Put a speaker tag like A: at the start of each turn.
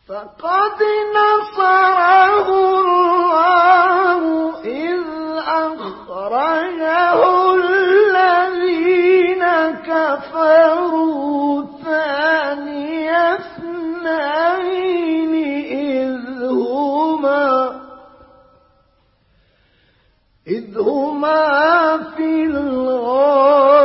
A: فقد نصره الله إذ أخرجه الذين كفروا ثاني اثنين إذ هما في الغار